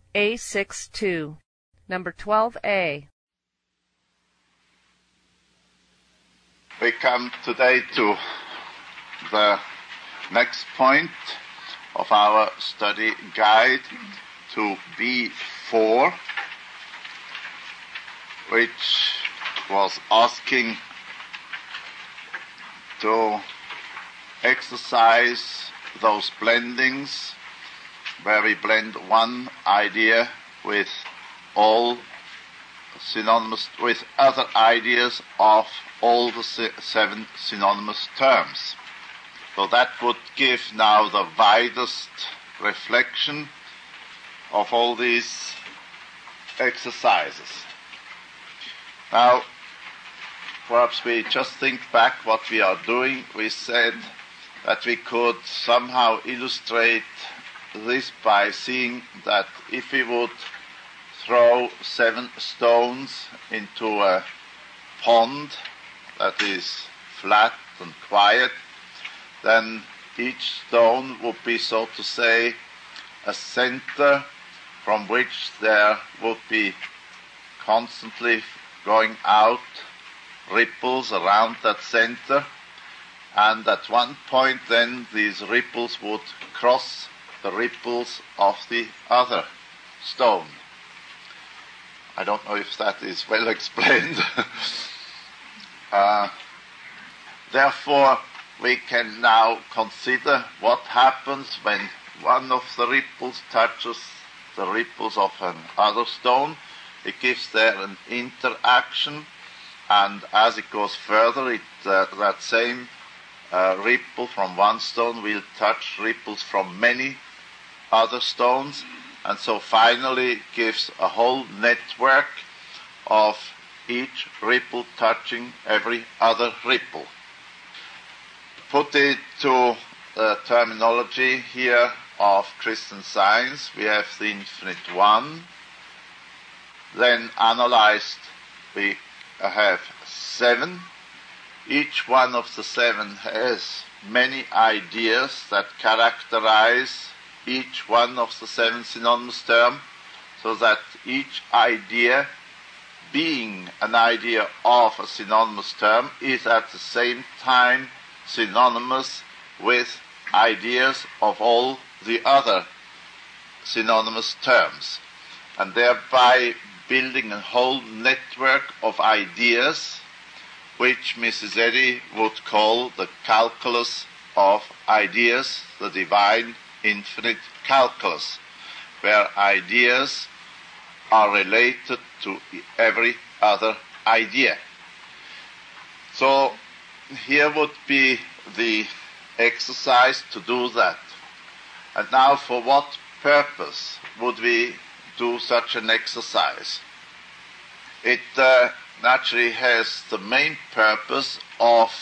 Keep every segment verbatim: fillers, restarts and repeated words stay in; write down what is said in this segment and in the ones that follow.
A sixty-two. Number twelve A. We come today to the next point of our study guide, to B four, which was asking to exercise those blendings where we blend one idea with all synonymous, with other ideas of all the seven synonymous terms. So that would give now the widest reflection of all these exercises. Now, perhaps we just think back what we are doing. We said that we could somehow illustrate this by seeing that if we would throw seven stones into a pond that is flat and quiet, then each stone would be, so to say, a center from which there would be constantly going out ripples around that center, and at one point then these ripples would cross the ripples of the other stone. I don't know if that is well explained. uh, therefore, we can now consider what happens when one of the ripples touches the ripples of another stone. It gives there an interaction, and as it goes further, it, uh, that same uh, ripple from one stone will touch ripples from many other stones, and so finally it gives a whole network of each ripple touching every other ripple. Put it to the terminology here of Christian Science, we have the infinite one. Then analyzed, we have seven. Each one of the seven has many ideas that characterize each one of the seven synonymous terms, so that each idea, being an idea of a synonymous term, is at the same time synonymous with ideas of all the other synonymous terms, and thereby building a whole network of ideas which Missus Eddy would call the calculus of ideas, the divine infinite calculus, where ideas are related to every other idea. So here would be the exercise to do that. And now, for what purpose would we do such an exercise? It uh, naturally has the main purpose of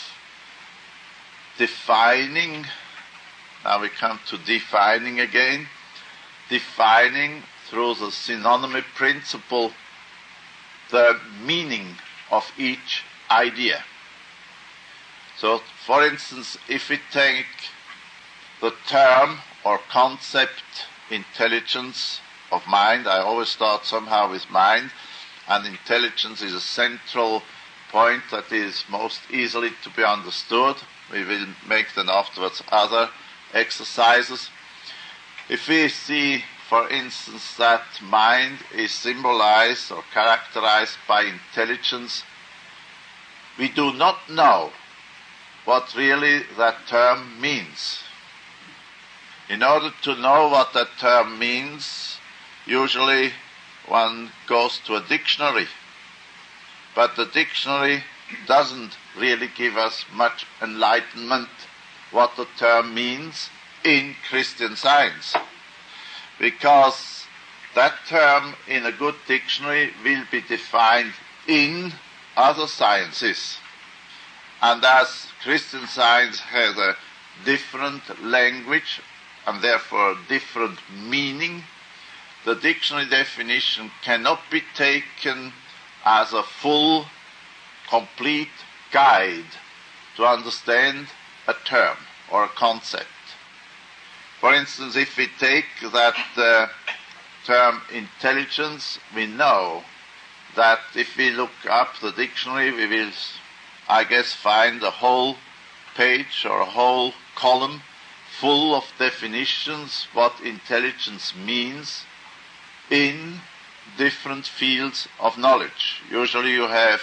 defining, now we come to defining again, defining through the synonymy principle the meaning of each idea. So, for instance, if we take the term or concept intelligence of mind, I always start somehow with mind, and intelligence is a central point that is most easily to be understood. We will make then afterwards other exercises. If we see, for instance, that mind is symbolized or characterized by intelligence, we do not know what really that term means. In order to know what that term means, usually one goes to a dictionary. But the dictionary doesn't really give us much enlightenment what the term means in Christian Science, because that term in a good dictionary will be defined in other sciences. And as Christian Science has a different language and therefore a different meaning, the dictionary definition cannot be taken as a full, complete guide to understand a term or a concept. For instance, if we take that uh, term intelligence, we know that if we look up the dictionary, we will, I guess, find a whole page or a whole column full of definitions what intelligence means in different fields of knowledge. Usually you have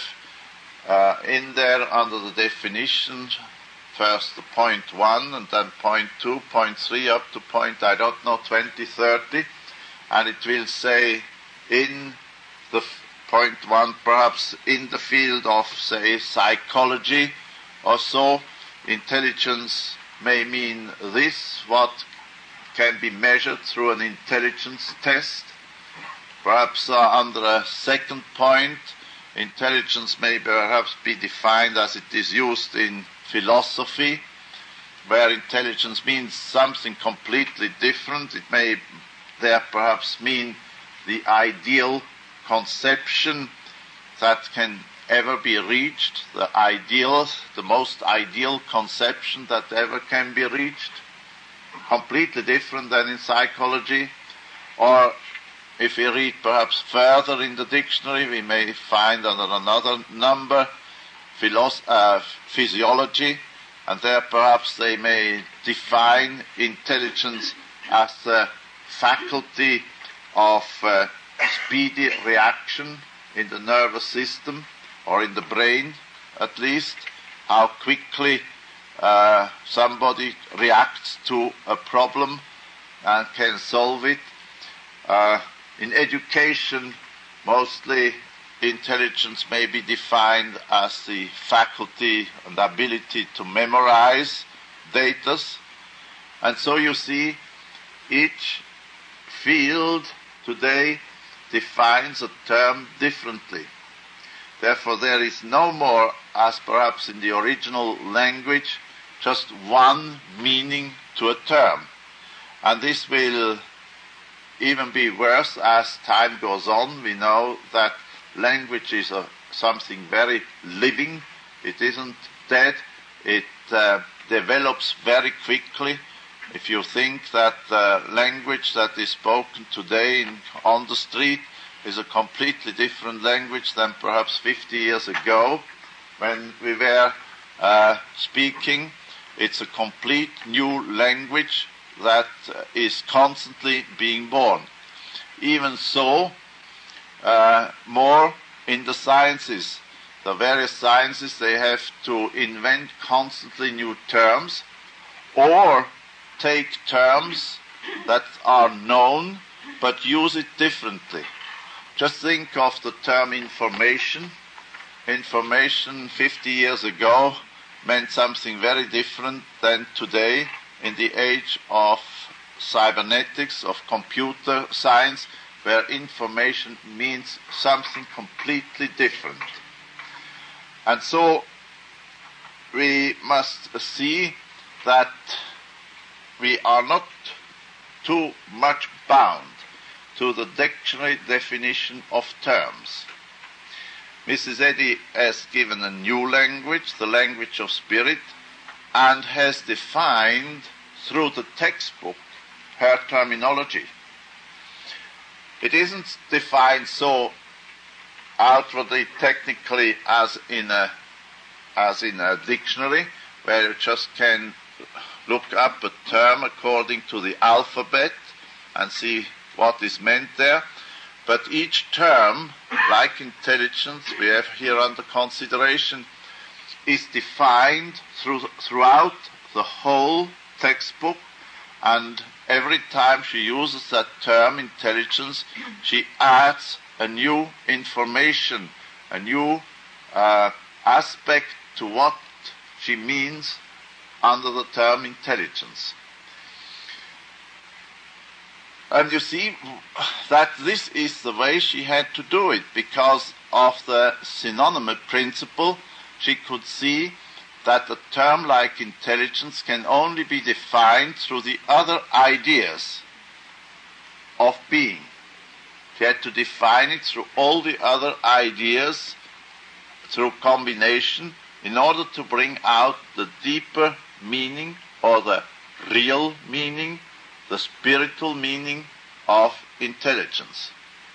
uh, in there under the definition first the point one and then point two, point three up to point, I don't know, twenty, thirty, and it will say in the f- point one, perhaps in the field of, say, psychology or so, intelligence may mean this, what can be measured through an intelligence test. Perhaps uh, under a second point, intelligence may perhaps be defined as it is used in philosophy, where intelligence means something completely different. It may there perhaps mean the ideal conception that can ever be reached, the ideal, the most ideal conception that ever can be reached, completely different than in psychology. Or if we read perhaps further in the dictionary, we may find under another number philosophy, uh, physiology, and there perhaps they may define intelligence as the faculty of uh, speedy reaction in the nervous system, or in the brain at least, how quickly uh, somebody reacts to a problem and can solve it. Uh, in education, mostly intelligence may be defined as the faculty and ability to memorize data. And so you see, each field today defines a term differently. Therefore, there is no more, as perhaps in the original language, just one meaning to a term. And this will even be worse as time goes on. We know that language is a, something very living. It isn't dead. It uh, develops very quickly. If you think that the language that is spoken today in, on the street is a completely different language than perhaps fifty years ago when we were uh, speaking, it's a complete new language that uh, is constantly being born. Even so, uh, more in the sciences. The various sciences, they have to invent constantly new terms or take terms that are known but use it differently. Just think of the term information. Information fifty years ago meant something very different than today in the age of cybernetics, of computer science, where information means something completely different. And so we must see that we are not too much bound to the dictionary definition of terms. Missus Eddy has given a new language, the language of spirit, and has defined through the textbook her terminology. It isn't defined so outwardly, technically, as in a as in a dictionary, where you just can look up a term according to the alphabet and see what is meant there. But each term, like intelligence, we have here under consideration, is defined through, throughout the whole textbook, and every time she uses that term intelligence, she adds a new information, a new uh, aspect to what she means under the term intelligence. And you see that this is the way she had to do it. Because of the synonymous principle, she could see that a term like intelligence can only be defined through the other ideas of being. She had to define it through all the other ideas, through combination, in order to bring out the deeper meaning or the real meaning, the spiritual meaning of intelligence.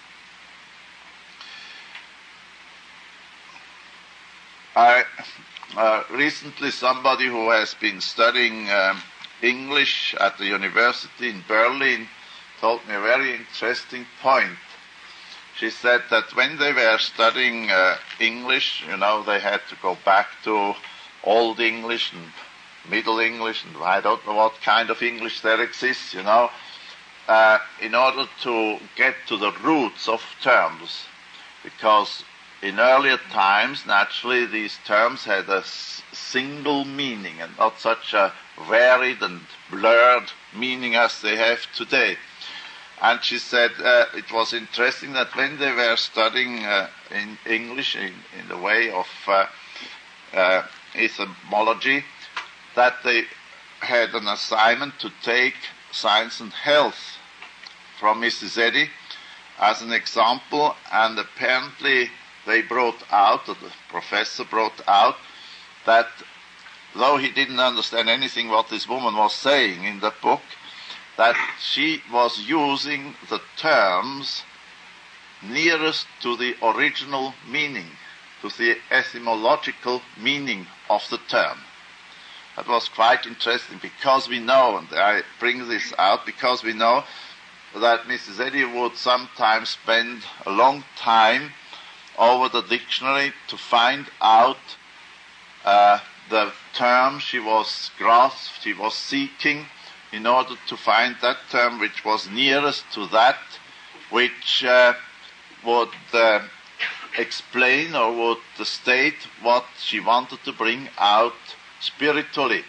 I uh, recently somebody who has been studying um, English at the university in Berlin told me a very interesting point. She said that when they were studying uh, English, you know, they had to go back to Old English and Middle English, and I don't know what kind of English there exists, you know, uh, in order to get to the roots of terms. Because in earlier times, naturally, these terms had a s- single meaning and not such a varied and blurred meaning as they have today. And she said uh, it was interesting that when they were studying uh, in English in, in the way of uh, uh, etymology, that they had an assignment to take science and health from Missus Eddy as an example, and apparently they brought out, or the professor brought out, that though he didn't understand anything what this woman was saying in the book, that she was using the terms nearest to the original meaning, to the etymological meaning of the term. That was quite interesting, because we know, and I bring this out, because we know that Missus Eddy would sometimes spend a long time over the dictionary to find out uh, the term she was grasped, she was seeking, in order to find that term which was nearest to that which uh, would uh, explain or would state what she wanted to bring out spiritually.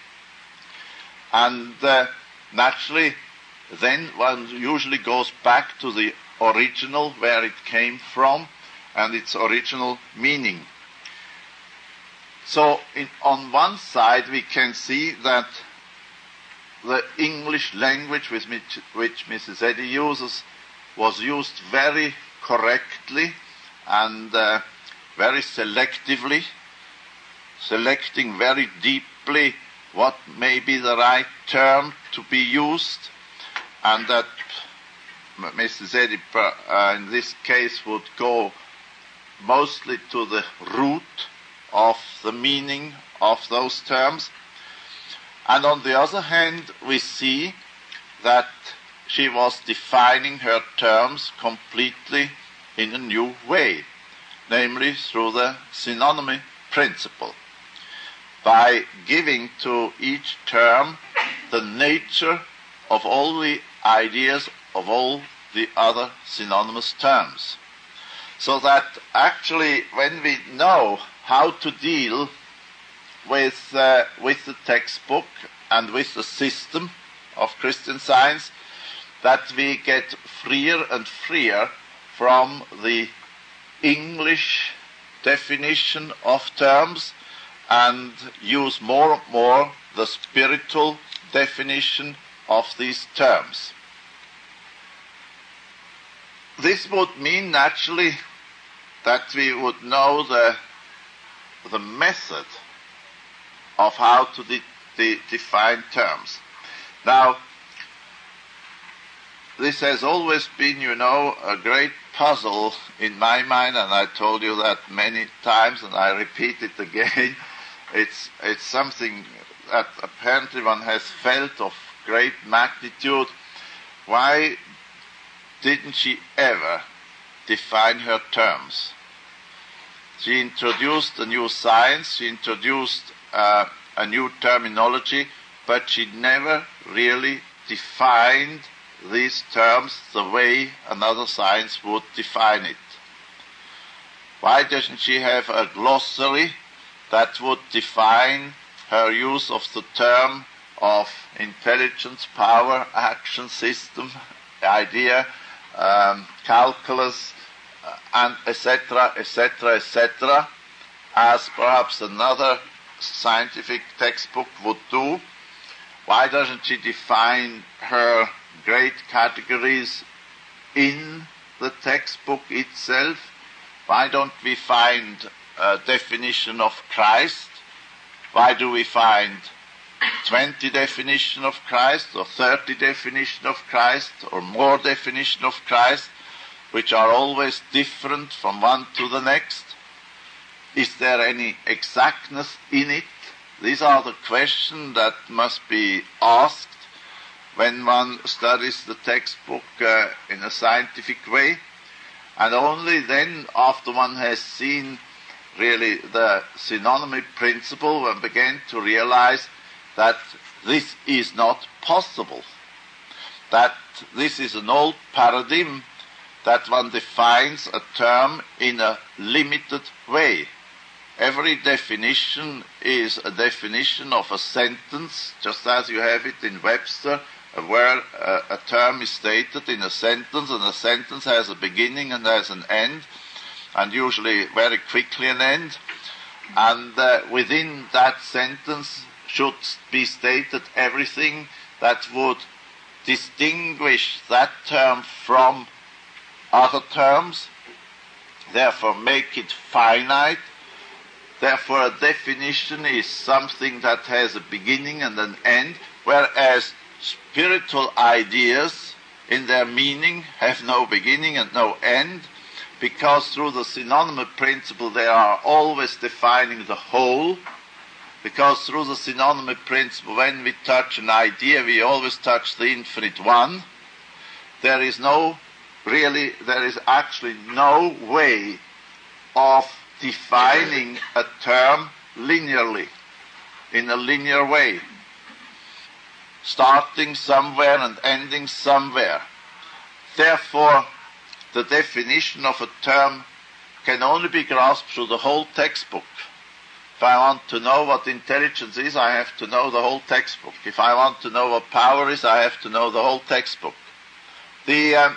And uh, naturally, then one usually goes back to the original, where it came from, and its original meaning. So in, on one side we can see that the English language with which, which Missus Eddy uses was used very correctly and uh, very selectively, selecting very deeply what may be the right term to be used, and that Missus Eddy uh, in this case would go mostly to the root of the meaning of those terms. And on the other hand, we see that she was defining her terms completely in a new way, namely through the synonymy principle, by giving to each term the nature of all the ideas of all the other synonymous terms. So that actually when we know how to deal with uh, with the textbook and with the system of Christian Science, that we get freer and freer from the English definition of terms and use more and more the spiritual definition of these terms. This would mean naturally that we would know the the method of how to de- de- define terms. Now, this has always been, you know, a great puzzle in my mind, and I told you that many times, and I repeat it again. It's it's something that apparently one has felt of great magnitude. Why didn't she ever define her terms? She introduced a new science, she introduced uh, a new terminology, but she never really defined these terms the way another science would define it. Why doesn't she have a glossary that would define her use of the term of intelligence, power, action, system, idea, um, calculus, uh, and et cetera, et cetera, et cetera, as perhaps another scientific textbook would do? Why doesn't she define her great categories in the textbook itself? Why don't we find a definition of Christ? Why do we find twenty definitions of Christ, or thirty definitions of Christ, or more definitions of Christ, which are always different from one to the next? Is there any exactness in it? These are the questions that must be asked when one studies the textbook uh, in a scientific way. And only then, after one has seen really the synonymy principle, one begins to realize that this is not possible, that this is an old paradigm, that one defines a term in a limited way. Every definition is a definition of a sentence, just as you have it in Webster, where uh, a term is stated in a sentence, and a sentence has a beginning and has an end, and usually very quickly an end. And uh, within that sentence should be stated everything that would distinguish that term from other terms, therefore make it finite. Therefore, a definition is something that has a beginning and an end, whereas spiritual ideas in their meaning have no beginning and no end, because through the synonymy principle they are always defining the whole, because through the synonymy principle when we touch an idea we always touch the infinite one. There is no, really, there is actually no way of defining a term linearly, in a linear way, starting somewhere and ending somewhere. Therefore, the definition of a term can only be grasped through the whole textbook. If I want to know what intelligence is, I have to know the whole textbook. If I want to know what power is, I have to know the whole textbook. The um,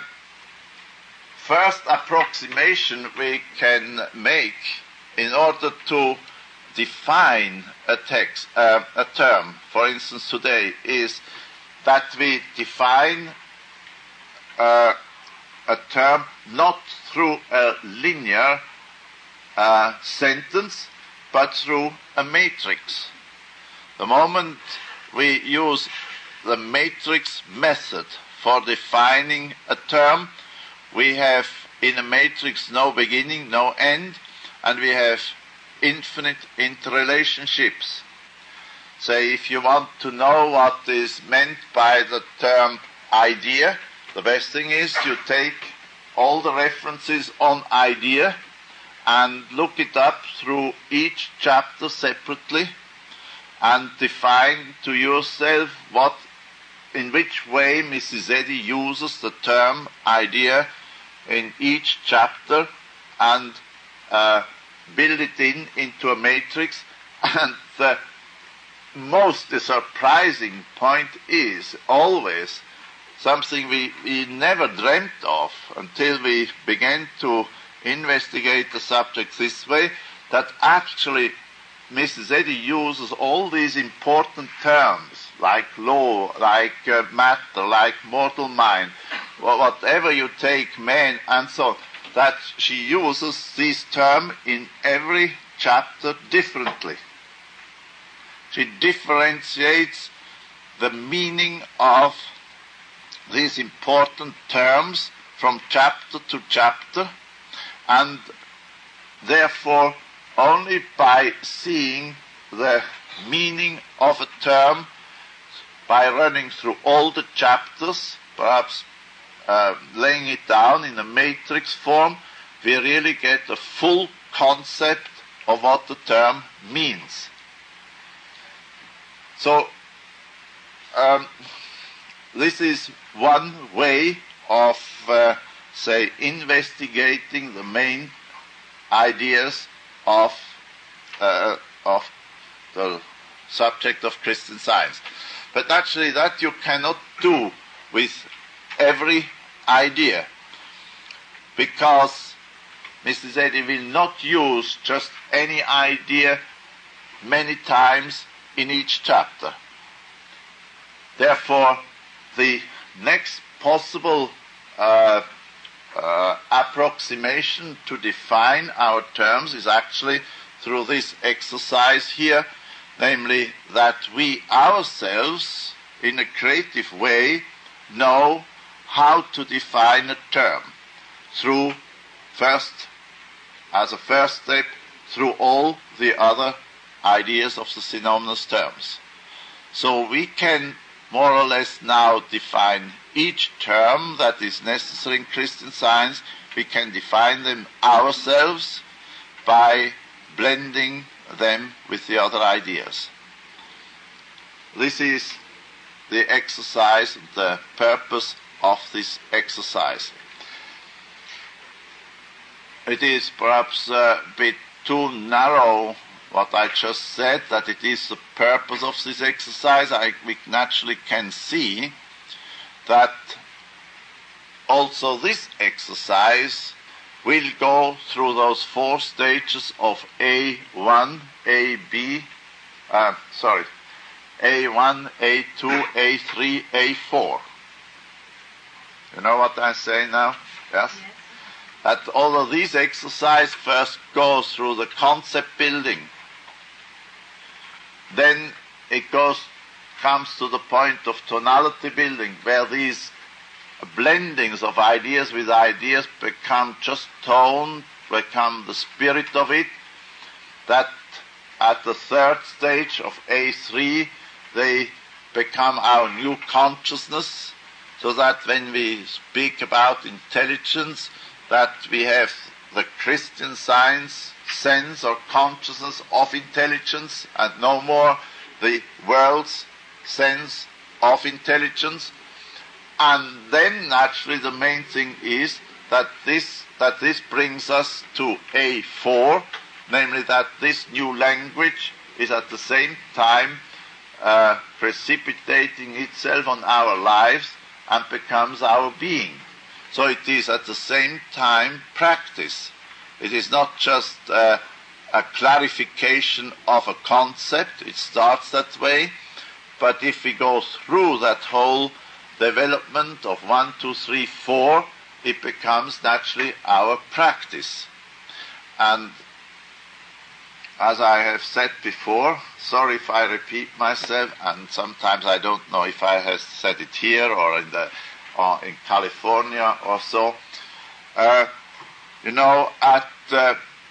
first approximation we can make in order to define a text, uh, a term, for instance today, is that we define uh, a term not through a linear uh, sentence, but through a matrix. The moment we use the matrix method for defining a term, we have in a matrix no beginning, no end, and we have infinite interrelationships. Say, if you want to know what is meant by the term idea, the best thing is you take all the references on idea and look it up through each chapter separately and define to yourself what, in which way Missus Eddy uses the term idea in each chapter, and uh, build it in into a matrix. And the most surprising point is always something we, we never dreamt of until we began to investigate the subject this way, that actually Missus Eddy uses all these important terms, like law, like uh, matter, like mortal mind, whatever you take, man, and so on, that she uses this term in every chapter differently. She differentiates the meaning of these important terms from chapter to chapter, and therefore only by seeing the meaning of a term, by running through all the chapters, perhaps uh, laying it down in a matrix form, we really get a full concept of what the term means. So, um, this is one way of, uh, say, investigating the main ideas of uh, of the subject of Christian Science. But actually that you cannot do with every idea, because Missus Eddy will not use just any idea many times in each chapter. Therefore, the next possible uh, uh, approximation to define our terms is actually through this exercise here, namely that we ourselves, in a creative way, know how to define a term through first, as a first step, through all the other ideas of the synonymous terms. So we can more or less now define each term that is necessary in Christian Science. We can define them ourselves by blending them with the other ideas. This is the exercise, the purpose of this exercise. It is perhaps a bit too narrow what I just said, that it is the purpose of this exercise. I, we naturally can see that also this exercise will go through those four stages of A one, A B, uh, sorry, A one, A two, A three, A four. You know what I say now? Yes? Yes. That all of these exercises first go through the concept building. Then it goes, comes to the point of tonality building, where these blendings of ideas with ideas become just tone, become the spirit of it, that at the third stage of A three they become our new consciousness, so that when we speak about intelligence, that we have the Christian Science sense or consciousness of intelligence and no more the world's sense of intelligence. And then naturally the main thing is that this that this brings us to A four, namely that this new language is at the same time uh, precipitating itself on our lives and becomes our being. So it is at the same time practice. It is not just uh, a clarification of a concept. It starts that way, but if we go through that whole development of one, two, three, four, it becomes naturally our practice. And as I have said before, sorry if I repeat myself, and sometimes I don't know if I have said it here or in the or in California or so. Uh, you know, at uh,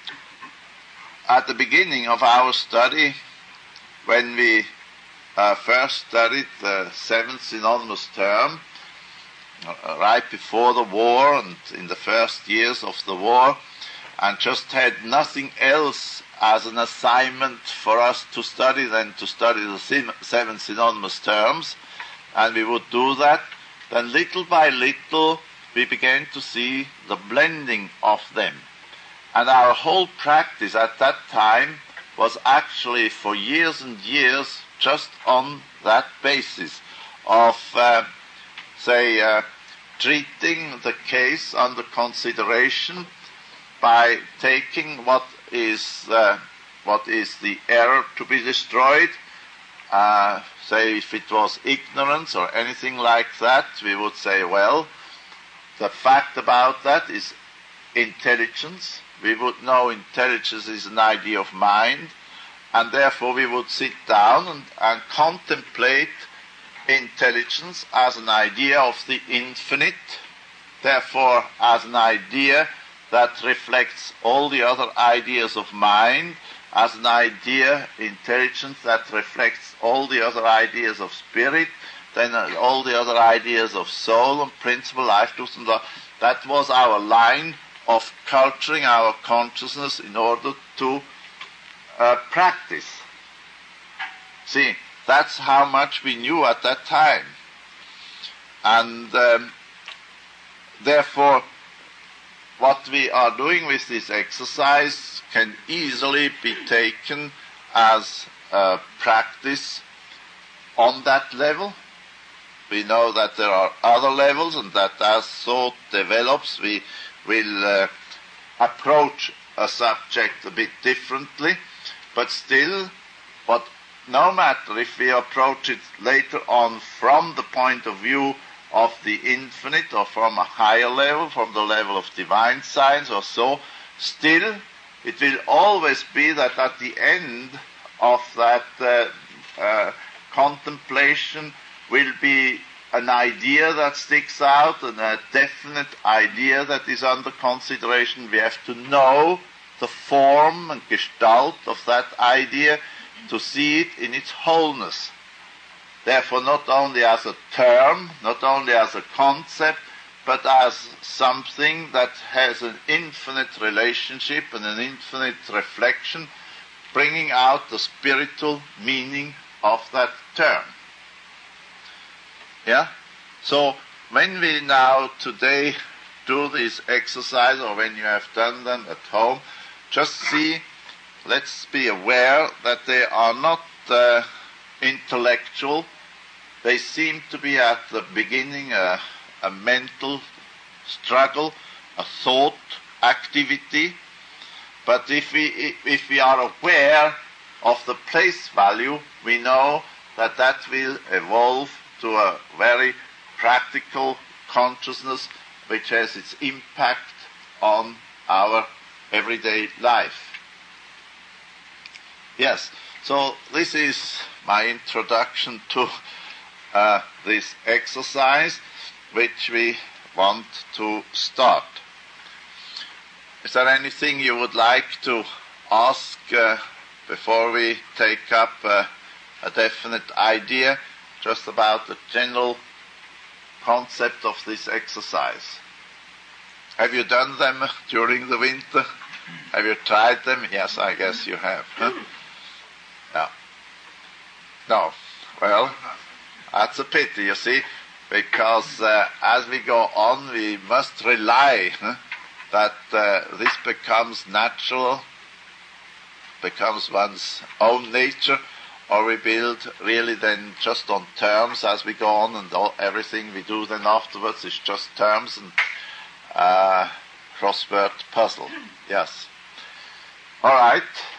at the beginning of our study, when we uh, first studied the seventh synonymous term, uh, right before the war and in the first years of the war, and just had nothing else as an assignment for us to study than to study the sim- seven synonymous terms, and we would do that, then little by little we began to see the blending of them. And our whole practice at that time was actually for years and years just on that basis of, uh, say, uh, treating the case under consideration by taking what is uh, what is the error to be destroyed. Uh, say if it was ignorance or anything like that, we would say, well, the fact about that is intelligence. We would know intelligence is an idea of mind, and therefore we would sit down and, and contemplate intelligence as an idea of the infinite, therefore as an idea that reflects all the other ideas of mind, as an idea, intelligence, that reflects all the other ideas of spirit, then all the other ideas of soul and principle, life, truth, and law. That was our line of culturing our consciousness in order to uh, practice. See, that's how much we knew at that time. And um, therefore, what we are doing with this exercise can easily be taken as a practice on that level. We know that there are other levels, and that as thought develops, we will uh, approach a subject a bit differently. But still, what, no matter if we approach it later on from the point of view of the infinite or from a higher level, from the level of divine science or so, still it will always be that at the end of that uh, uh, contemplation will be an idea that sticks out and a definite idea that is under consideration. We have to know the form and gestalt of that idea to see it in its wholeness. Therefore, not only as a term, not only as a concept, but as something that has an infinite relationship and an infinite reflection, bringing out the spiritual meaning of that term. Yeah? So, when we now today do this exercise, or when you have done them at home, just see, let's be aware that they are not uh, intellectual. They seem to be at the beginning a, a mental struggle, a thought activity. But if we, if we are aware of the place value, we know that that will evolve to a very practical consciousness which has its impact on our everyday life. Yes, so this is my introduction to uh, this exercise which we want to start. Is there anything you would like to ask uh, before we take up uh, a definite idea just about the general concept of this exercise? Have you done them during the winter? Have you tried them? Yes, I guess you have. Huh? Yeah. No. Well, that's a pity, you see, because uh, as we go on, we must rely huh, that uh, this becomes natural, becomes one's own nature, or we build really then just on terms as we go on, and all, everything we do then afterwards is just terms and uh, crossword puzzle. Yes. All right.